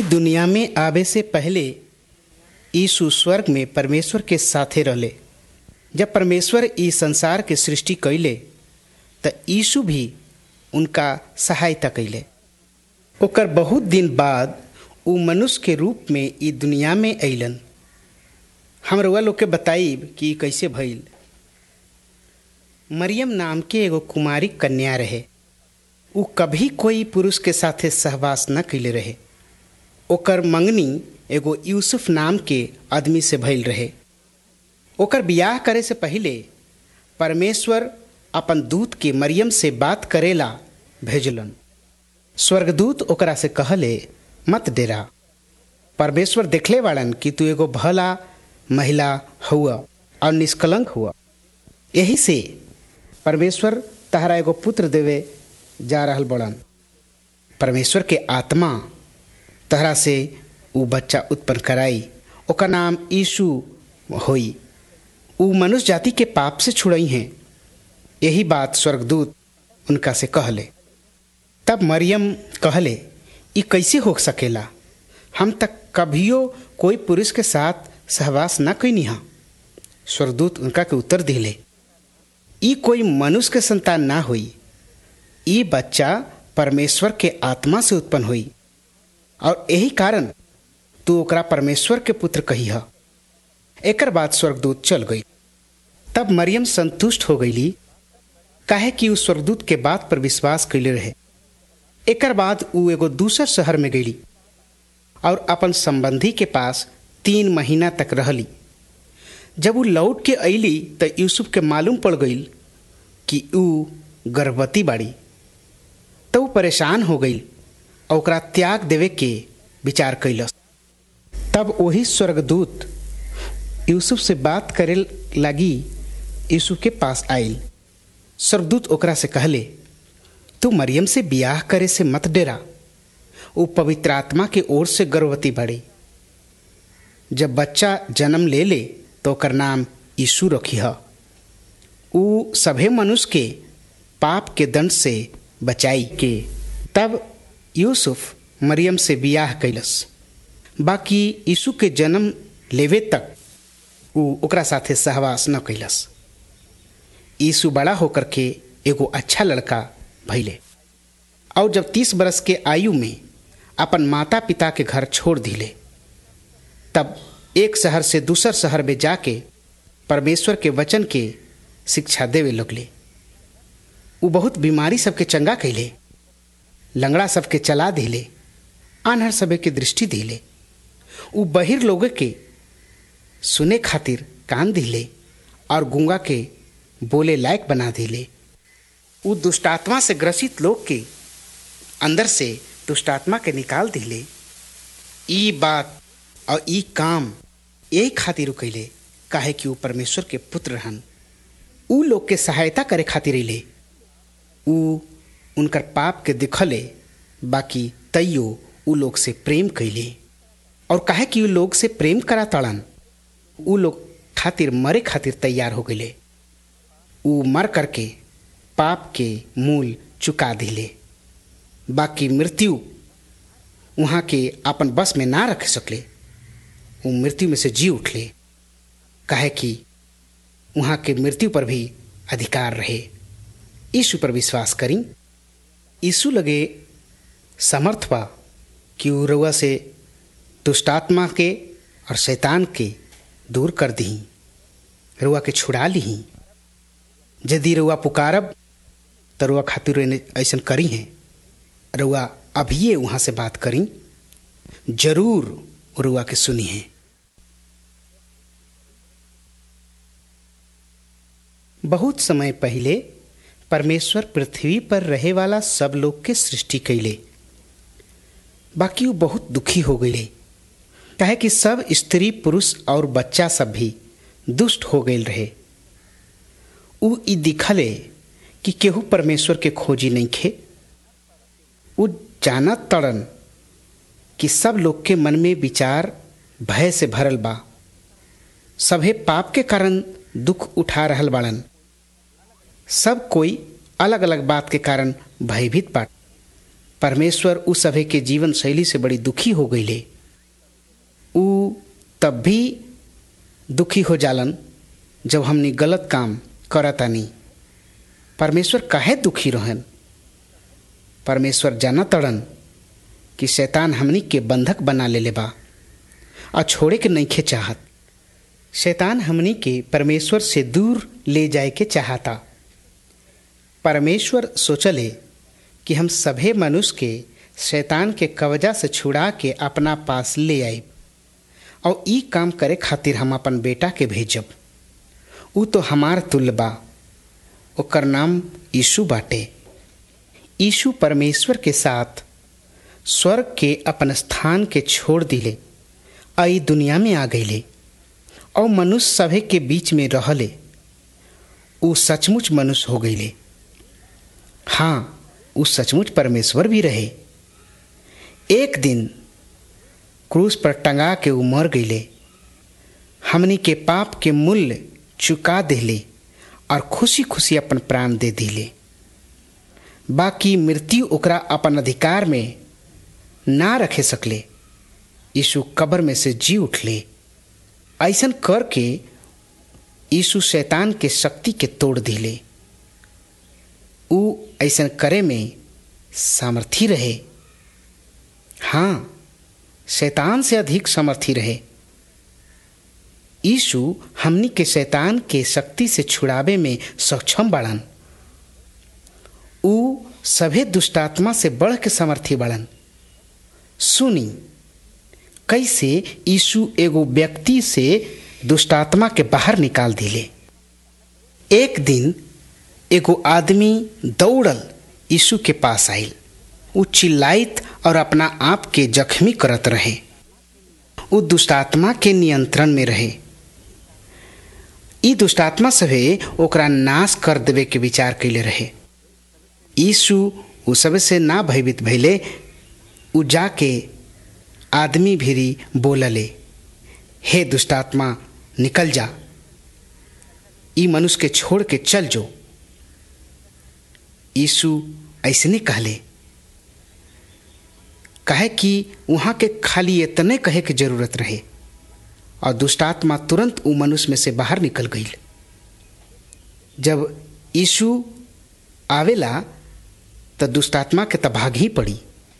ई दुनिया में आवे से पहले यीशु स्वर्ग में परमेश्वर के साथे रहले। जब परमेश्वर ई संसार के सृष्टि कैले त यीशु भी उनका सहायता कैले। ओकर बहुत दिन बाद उ मनुष्य के रूप में ई दुनिया में अइलन। हम रउआ लोग के बताइब कि ई कैसे भइल। मरियम नाम के एगो कुमारी कन्या रहे। उ कभी कोई पुरुष के साथे सहवास न कैले रहे। ओकर मंगनी एगो यूसुफ नाम के आदमी से भइल रहे। ओकर बियाह करे से पहिले परमेश्वर अपन दूत के मरियम से बात करेला भेजलन। स्वर्गदूत ओकरा से कहले, मत डेरा, परमेश्वर देखले वाड़न कि तू एगो भला महिला हुआ और निष्कलंक हुआ। यही से परमेश्वर तहरा एगो पुत्र देवे जा रहल बड़न। परमेश्वर के आत्मा तहरा से उ बच्चा उत्पन्न कराई, ओकर नाम यीशु होई। उ मनुष्य जाति के पाप से छुड़ई हैं। यही बात स्वर्गदूत उनका से कहले। तब मरियम कहले, ई कैसे हो सकेला? हम तक कभियो कोई पुरुष के साथ सहवास न कैनी हा। स्वर्गदूत उनका के उत्तर दिले, ई कोई मनुष्य के संतान ना हुई। ई बच्चा परमेश्वर के आत्मा से उत्पन्न हुई और यही कारण तू ओकरा परमेश्वर के पुत्र कही हा। एकर बाद स्वर्गदूत चल गई। तब मरियम संतुष्ट हो गईली, काहे कि उ स्वर्गदूत के बात पर विश्वास कैले रहे। एकर बाद उ एगो दूसर शहर में गईली और अपन संबंधी के पास 3 महीना तक रहली। जब उ लौट के अइली त यूसुफ के मालूम पड़ गईल कि उ गर्भवती बाड़ी। तो उ परेशान हो गई और ओकरा त्याग देवे के विचार कैलस। तब वही स्वर्गदूत यूसुफ से बात करे लगी यूसुफ के पास आइल। स्वर्गदूत ओकरा से कहले, तू मरियम से बियाह करे से मत डेरा। वो पवित्र आत्मा के ओर से गर्भवती बढ़ी। जब बच्चा जन्म ले ले तो ओकर नाम यीशु रखी है। उ सभे मनुष्य के पाप के दंड से बचाई के। तब यूसुफ मरियम से बियाह कैलस। बाकी यीशु के जन्म लेवे तक उ ओकरा साथे सहवास न कैलस। यीशु बड़ा होकर के एगो अच्छा लड़का भइले और जब 30 बरस के आयु में अपन माता पिता के घर छोड़ दिले, तब एक शहर से दूसर शहर में जाके परमेश्वर के वचन के शिक्षा देवे लगले। उ बहुत बीमारी सबके चंगा कैले, लंगड़ा सबके चला दिले, आन्हर सबे के दृष्टि दिले। उ बहिर लोग के सुने खातिर कान दिले और गूंगा के बोले लायक बना दिले। उ दुष्टात्मा से ग्रसित लोग के अंदर से दुष्टात्मा के निकाल दिले। ई बात और ई काम यही खातिर कैले, काहे कि उ परमेश्वर के पुत्र रहन। उ लोग के सहायता करे खातिर अइले। उ उनकर पाप के दिखले, बाकी तैयो उ लोग से प्रेम कैले। और काहे कि उ लोग से प्रेम करा तड़न, उ लोग खातिर मरे खातिर तैयार हो गए। उ मर करके पाप के मूल चुका दिले। बाकी मृत्यु वहाँ के अपन बस में ना रख सकले। वो मृत्यु में से जी उठले, काहे कि वहाँ के मृत्यु पर भी अधिकार रहे। यीशु पर विश्वास करी। यीशु लगे समर्थ बा कि उ रउआ से दुष्टात्मा के और शैतान के दूर कर दी, रउआ के छुड़ा ली। यदि रउआ पुकारब तो रउआ खातिर ऐसा करी हैं। रउआ अभिये वहाँ से बात करी, जरूर रउआ के सुनी है। बहुत समय पहले परमेश्वर पृथ्वी पर रहे वाला सब लोग के सृष्टि कैले। बाकी वो बहुत दुखी हो गए, काहे कि सब स्त्री पुरुष और बच्चा सब भी दुष्ट हो गए रहे। उ ई दिखले कि केहू परमेश्वर के खोजी नहीं खे। उ जानत तड़न कि सब लोग के मन में विचार भय से भरल बा। सभे पाप के कारण दुख उठा रहल बाड़न। सब कोई अलग अलग बात के कारण भयभीत बा। परमेश्वर उस सभे के जीवन शैली से बड़ी दुखी हो गईले। ऊ तब भी दुखी हो जालन जब हमनी गलत काम करतानी। परमेश्वर काहे दुखी रहन? परमेश्वर जाना तड़न कि शैतान हमनी के बंधक बना लेले बा और छोड़े के नइखे चाहत। शैतान हमनी के परमेश्वर से दूर ले जाए के चाहता। परमेश्वर सोचले कि हम सभे मनुष्य के शैतान के कब्जा से छुड़ा के अपना पास ले आए और ई काम करे खातिर हम अपन बेटा के भेजब। ऊ तो हमार तुल्य बा, ओकर नाम यीशु बाटे। यीशु परमेश्वर के साथ स्वर्ग के अपन स्थान के छोड़ दिले और ई दुनिया में आ गईले और मनुष्य सभे के बीच में रहले। ऊ सचमुच मनुष्य हो गईले। हाँ, ऊ सचमुच परमेश्वर भी रहे। एक दिन क्रूस पर टंगा के ऊ मर गईले, हमनी के पाप के मूल्य चुका देले और खुशी खुशी अपन प्राण दे दिले। बाकी मृत्यु ओकरा अपन अधिकार में ना रखे सकले। यीशु कब्र में से जी उठले। ऐसन करके यीशु शैतान के शक्ति के तोड़ दिले। ऊ ऐसन करे में सामर्थी रहे। हाँ, शैतान से अधिक सामर्थी रहे। यीशु हमनी के शैतान के शक्ति से छुड़ावे में सक्षम बाड़न। ऊ सभे दुष्टात्मा से बढ़ के सामर्थी बाड़न। सुनी कैसे यीशु एगो व्यक्ति से दुष्टात्मा के बाहर निकाल दिले। एक दिन एगो आदमी दौड़ल यीशु के पास आइल। ऊ चिल्लाइत और अपना आप के जख्मी करत रहे। ऊ दुष्टात्मा के नियंत्रण में रहे। ई दुष्टात्मा सभे ओकरा नाश कर देवे के विचार कैले रहे। यीशु ऊ सब से ना भयभीत भइले। ऊ जाके आदमी भिरी बोलले, हे दुष्टात्मा निकल जा, ई मनुष्य के छोड़ के चल जो। यीशु ऐसने कहले कहे कि वहां के खाली इतने कहे के जरूरत रहे और दुष्टात्मा तुरंत ऊ मनुष्य में से बाहर निकल गई। जब यीशु आवेला तो दुष्टात्मा के तब भाग ही पड़ी।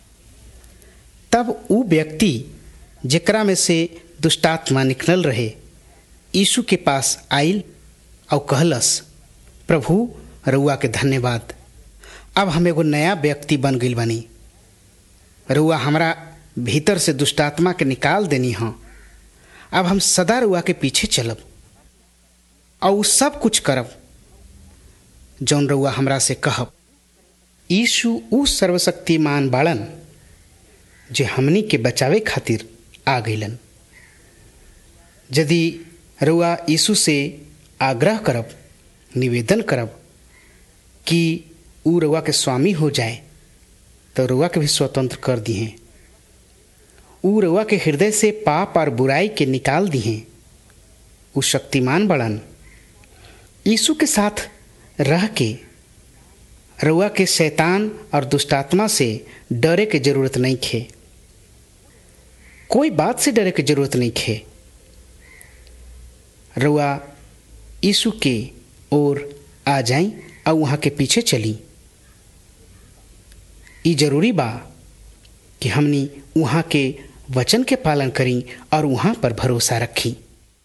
तब ऊ व्यक्ति जेकरा में से दुष्टात्मा निकलल रहे यीशु के पास आइल और कहलस, प्रभु रउआ के धन्यवाद, अब हम एगो नया व्यक्ति बन गइल बानी। रउआ हमरा भीतर से दुष्टात्मा के निकाल देनी हाँ। अब हम सदा रउआ के पीछे चलब और उ सब कुछ करब जौन रउआ हमरा से कहब। यीशु उ सर्वशक्तिमान बाड़न जे हमनी के बचावे खातिर आ गइलन। यदि रउआ यीशु से आग्रह करब, निवेदन करब कि ऊ रउआ के स्वामी हो जाए तो रउआ के भी स्वतंत्र कर दिए। ऊ रउआ के हृदय से पाप और बुराई के निकाल दिए। ऊ शक्तिमान बड़न। यीशु के साथ रह के रउआ के शैतान और दुष्टात्मा से डरे के जरूरत नहीं खे। कोई बात से डरे के जरूरत नहीं खे। रउआ यीशु के ओर आ जाई और वहाँ के पीछे चली। ई जरूरी बा कि हमनी वहाँ के वचन के पालन करी और वहाँ पर भरोसा रखी।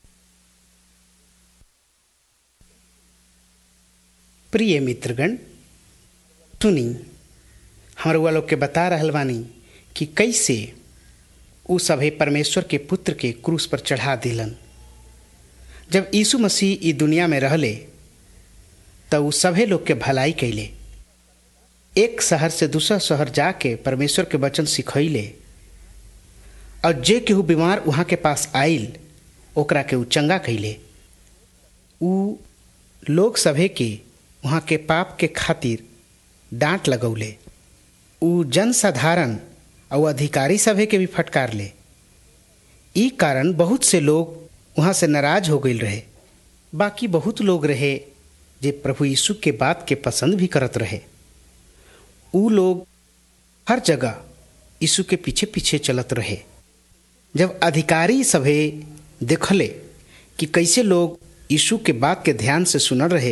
प्रिय मित्रगण, सुनी हम रउआ लोग के बता रहल बानी कि कैसे उ सभे परमेश्वर के पुत्र के क्रूस पर चढ़ा दिलन। जब यीशु मसीह ई दुनिया में रहले तब उ सभे लोग के भलाई कैले। एक शहर से दूसरा शहर जाके परमेश्वर के वचन सिखैले और जे केहू बीमार वहाँ के पास आइल ओकरा के उ चंगा कैले। उ लोग सभे के वहाँ के पाप के खातिर डांट लगौले। उ जन साधारण और अधिकारी सभे के भी फटकार ले। ई कारण बहुत से लोग वहाँ से नाराज हो गईल रहे। बाकी बहुत लोग रहे जे प्रभु यीशु के बात के पसंद भी करत रहे। उ लोग हर जगह यीशु के पीछे पीछे चलत रहे। जब अधिकारी सभे देखले कि कैसे लोग यीशु के बात के ध्यान से सुनल रहे,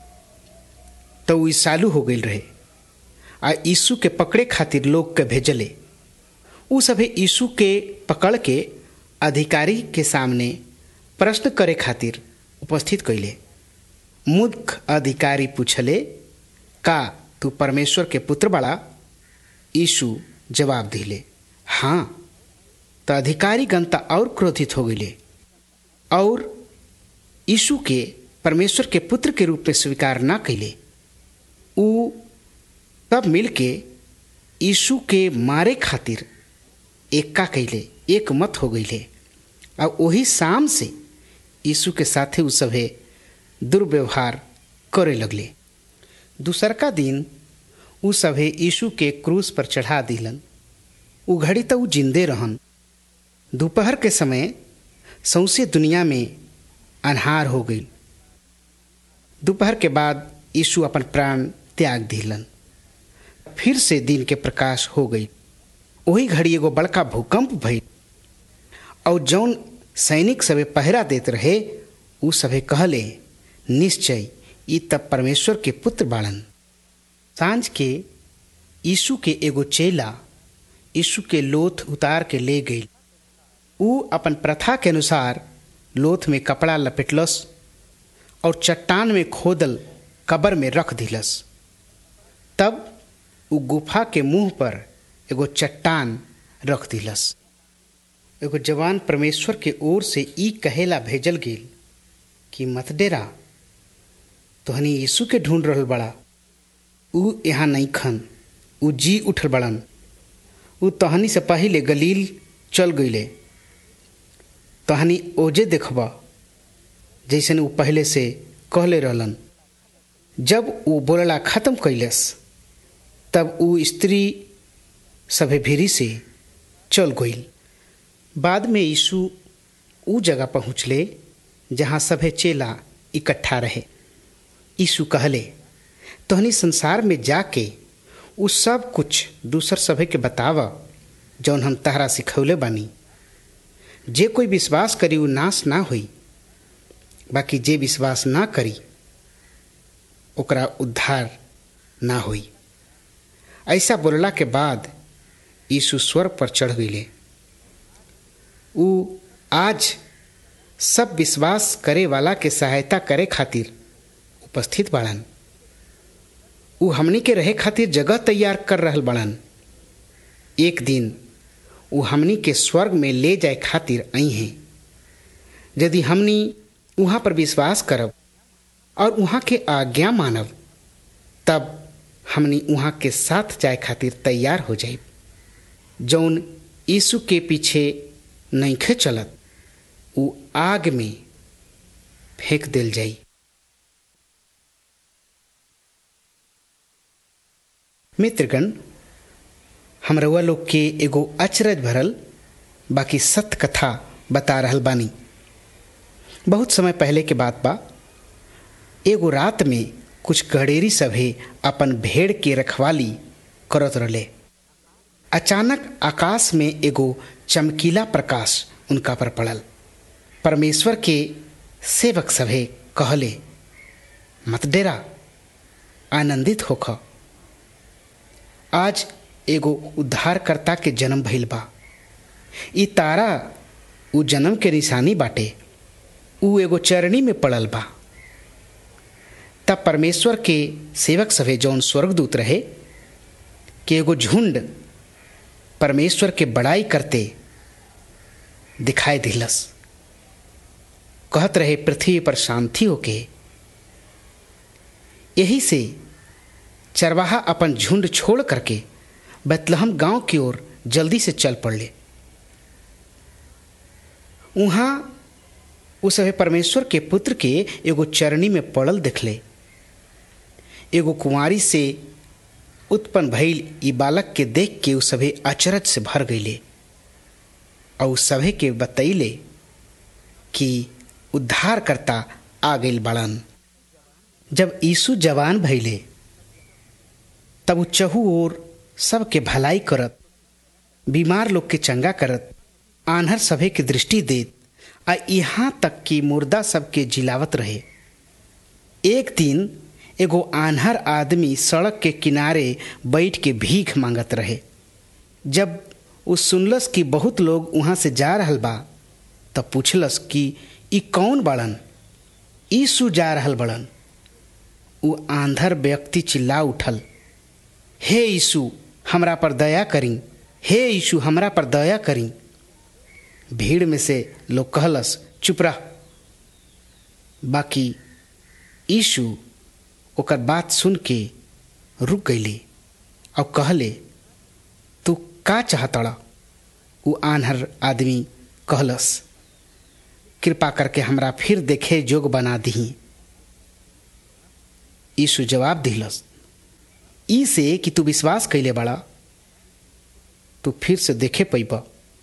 तो वो चालू हो गई रहे आ यीशु के पकड़े खातिर लोग के भेजले। उ सभे यीशु के पकड़ के अधिकारी के सामने प्रश्न करे खातिर उपस्थित कैले। मूर्ख अधिकारी पूछले, का तू परमेश्वर के पुत्र बड़ा? यीशु जवाब दिले, हाँ। तो अधिकारी गणता और क्रोधित हो गए और यीशु के परमेश्वर के पुत्र के रूप में स्वीकार न कैले। उ तब मिलके यीशु के मारे खातिर एक्का कैले, एक मत हो गईले और वही शाम से यीशु के साथे उ सभे दुर्व्यवहार करे लगले। दूसरका दिन उ सभे यीशु के क्रूस पर चढ़ा दिलन। उ घड़ी तो उ जिंदे रहन। दोपहर के समय सौंसे दुनिया में अन्हार हो गई। दोपहर के बाद यीशु अपन प्राण त्याग दिलन। फिर से दिन के प्रकाश हो गई। वही घड़ी एगो बड़का भूकंप भइल और जौन सैनिक सभे पहरा देत रहे उ सभे कहले, निश्चय ई तब परमेश्वर के पुत्र बाड़न। सांझ के यीशु के एगो चेला यीशु के लोथ उतार के ले गई। उ अपन प्रथा के अनुसार लोथ में कपड़ा लपेटलस और चट्टान में खोदल कब्र में रख दिलस। तब उ गुफा के मुंह पर एगो चट्टान रख दिलस। एगो जवान परमेश्वर के ओर से ई कहेला भेजल गेल कि मत डेरा, तोहनी यीशु के ढूंढ रहल बड़ा। उ यहाँ नहीं खन, उ जी उठल बड़न। उ तहनी से पहले गलील चल गईले। तहनी ओजे देखबा जैसन उ पहले से कहले रहलन। जब उ बोलला खत्म कैलस तब उ स्त्री सभे भीरी से चल गईल। बाद में यीशु उ जगह पहुँचले जहाँ सभे चेला इकट्ठा रहे। यीशु कहले, तोहनी संसार में जाके उ सब कुछ दूसर सभे के बतावा जौन हम तहरा सिखौले बानी। जे कोई विश्वास करी उ नाश ना होई, बाकी जे विश्वास ना करी ओकरा उद्धार ना होई। ऐसा बोलला के बाद यीशु स्वर्ग पर चढ़ गईले। उ आज सब विश्वास करे वाला के सहायता करे खातिर उपस्थित बाड़न। उ हमनी के रहे खातिर जगह तैयार कर रहल बाड़न। एक दिन उ हमनी के स्वर्ग में ले जाए खातिर आई हैं। यदि हमनी वहाँ पर विश्वास करब और वहाँ के आज्ञा मानब, तब हमनी वहाँ के साथ जाए खातिर तैयार हो जाए। जौन यीशु के पीछे नइखे चलत उ आग में फेंक देल जाई। मित्रगण, हम रउआ लोग के एगो अचरज भरल बाकी सत्य कथा बता रहल बानी। बहुत समय पहले के बात बा। एगो रात में कुछ गडेरी सभे अपन भेड़ के रखवाली करत रहले। अचानक आकाश में एगो चमकीला प्रकाश उनका पर पड़ल। परमेश्वर के सेवक सभे कहले, मत डेरा, आनंदित होख। आज एगो उद्धारकर्ता के जन्म भइल बा। ई तारा उ जन्म के निशानी बाटे। उ एगो चरनी में पड़ल बा। तब परमेश्वर के सेवक सभे जौन स्वर्गदूत रहे कि एगो झुंड परमेश्वर के बड़ाई करते दिखाई दिलस। कहत रहे, पृथ्वी पर शांति होके। यही से चरवाहा अपन झुंड छोड़ करके बेतलहम गांव की ओर जल्दी से चल पड़ले। वहां उस सभे परमेश्वर के पुत्र के एगो चरनी में पड़ल देखले। एगो कुंवारी से उत्पन्न भइल ई बालक के देख के उस सभे अचरज से भर गईले और उस सभे के बतैले कि उद्धारकर्ता आ गइल बाड़न। जब यीशु जवान भइले तब चहु ओर सबके भलाई करत, बीमार लोग के चंगा करत, आन्हर सभे के दृष्टि देत, आ यहाँ तक कि मुर्दा सबके जिलावत रहे। एक दिन एगो आन्हर आदमी सड़क के किनारे बैठ के भीख मांगत रहे। जब उ सुनलस कि बहुत लोग वहाँ से जा रहल बा, तब पूछलस कि ई कौन बड़न? यीशु जा रहल बड़न। उ आंधर व्यक्ति चिल्ला उठल, हे यीशु हमरा पर दया करी, हे यीशु हमरा पर दया करी। भीड़ में से लोग कहलस, चुप रह। बाकी यीशु ओकर बात सुन के रुक गईले और कहले, तू का चाहतड़ा? उ आन्हर आदमी कहलस, कृपा करके हमरा फिर देखे जोग बना दही। यीशु जवाब दिलस, ई से कि तू विश्वास कैले बड़ा, तू फिर से देखे पैबा।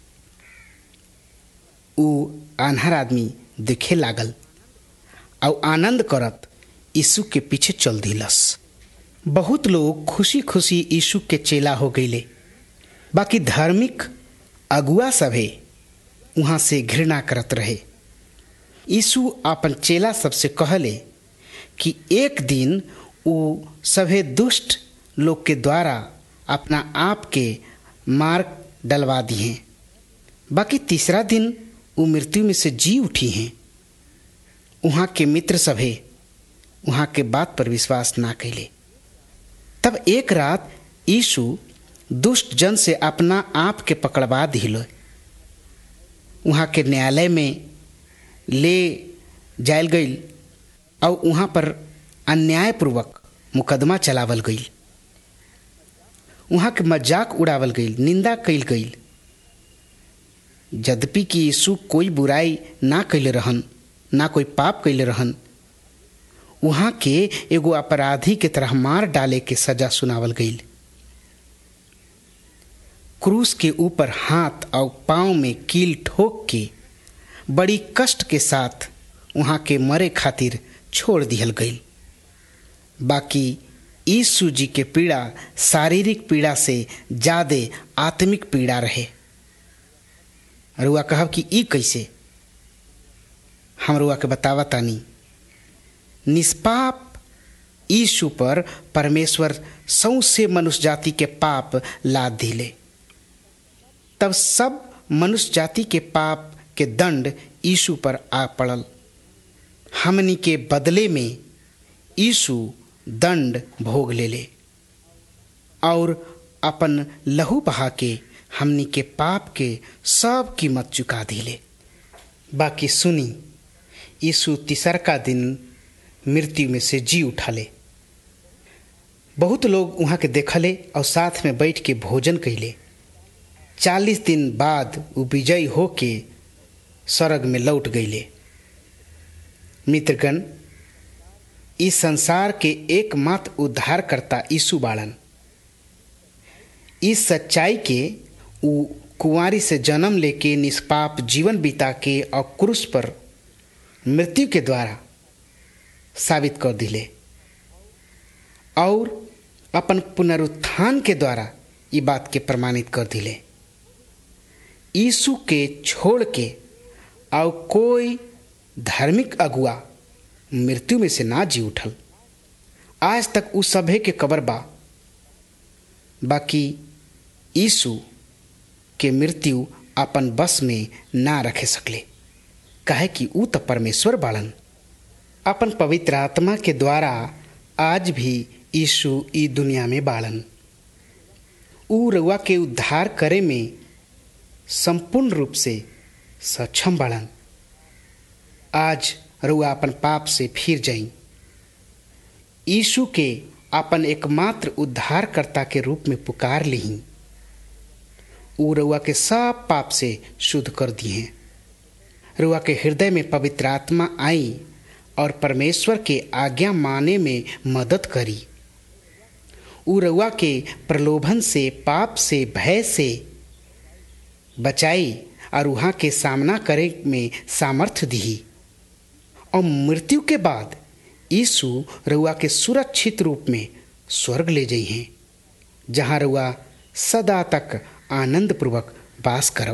उ आन्हर आदमी देखे लागल और आनंद करत यीशु के पीछे चल दिलस। बहुत लोग खुशी खुशी यीशु के चेला हो गईले। बाकी धार्मिक अगुआ सभे वहां से घृणा करत रहे। यीशु अपन चेला सबसे कहले कि एक दिन वो सभे दुष्ट लोग के द्वारा अपना आप के मार डलवा दिए, बाकी तीसरा दिन वो मृत्यु में से जी उठी हैं। वहाँ के मित्र सभे वहाँ के बात पर विश्वास ना कैले। तब एक रात यीशु दुष्ट जन से अपना आप के पकड़वा दिलो। वहाँ के न्यायालय में ले जायल गई और वहाँ पर अन्यायपूर्वक मुकदमा चलावल गई। वहाँ के मजाक उड़ावल गई, निंदा कैल गई। यद्यपि कि यीशु कोई बुराई ना कैले रहन, ना कोई पाप कैले रहन, वहाँ के एगो अपराधी के तरह मार डाले के सजा सुनावल गई। क्रूस के ऊपर हाथ और पांव में कील ठोक के बड़ी कष्ट के साथ वहाँ के मरे खातिर छोड़ दिहल गई। बाकी यीशु जी के पीड़ा शारीरिक पीड़ा से ज्यादा आत्मिक पीड़ा रहे। रुआ कहब कि ई कैसे? हम रुआ के बतावा तानी। निष्पाप यीशु पर परमेश्वर सौंसे मनुष्य जाति के पाप लाद दिले। तब सब मनुष्य जाति के पाप के दंड यीशु पर आ पड़ल। हमनी के बदले में यीशु दंड भोग ले और अपन लहू बहा के हमनी के पाप के सब कीमत चुका दिले। बाकी सुनी, यीशु तीसरका दिन मृत्यु में से जी उठाले। बहुत लोग वहाँ के देखले और साथ में बैठ के भोजन कैले। 40 दिन बाद वो विजयी होके स्वर्ग में लौट गईले। मित्रगण, इस संसार के एकमात्र उद्धारकर्ता यीशु बाड़न। इस सच्चाई के वो कुंवारी से जन्म लेके निष्पाप जीवन बिता के और क्रूस पर मृत्यु के द्वारा साबित कर दिले और अपन पुनरुत्थान के द्वारा ये बात के प्रमाणित कर दिले। यीशु के छोड़ के और कोई धार्मिक अगुआ मृत्यु में से ना जी उठल। आज तक उस सभे के कब्र बा, बाकी यीशु के मृत्यु अपन बस में ना रखे सकले, काहे कि ऊ तो परमेश्वर बाड़न। अपन पवित्र आत्मा के द्वारा आज भी यीशु ई दुनिया में बाड़न। ऊ रउआ के उद्धार करे में संपूर्ण रूप से सक्षम बाड़न। आज रउआ अपन पाप से फिर जाई, यीशु के अपन एकमात्र उद्धारकर्ता के रूप में पुकार लीही। ऊ रउआ के सब पाप से शुद्ध कर दिए। रउआ के हृदय में पवित्र आत्मा आई और परमेश्वर के आज्ञा माने में मदद करी। ऊ रउआ के प्रलोभन से, पाप से, भय से बचाई और वहाँ के सामना करे में सामर्थ्य दी। और मृत्यु के बाद यीशु रउआ के सुरक्षित रूप में स्वर्ग ले जाई हैं जहाँ रुआ सदा तक आनंद पूर्वक वास करब।